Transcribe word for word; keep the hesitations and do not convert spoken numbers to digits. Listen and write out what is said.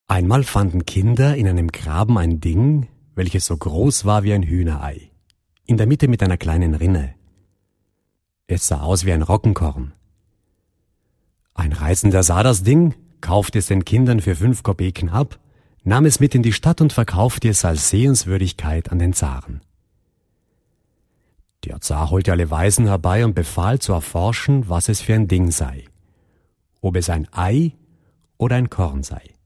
Einmal fanden Kinder in einem Graben ein Ding, welches so groß war wie ein Hühnerei, in der Mitte mit einer kleinen Rinne. Es sah aus wie ein Roggenkorn. Ein Reisender sah das Ding, kaufte es den Kindern für fünf Kopeken ab, nahm es mit in die Stadt und verkaufte es als Sehenswürdigkeit an den Zaren. Der Zar holte alle Weisen herbei und befahl zu erforschen, was es für ein Ding sei, ob es ein Ei oder ein Korn sei.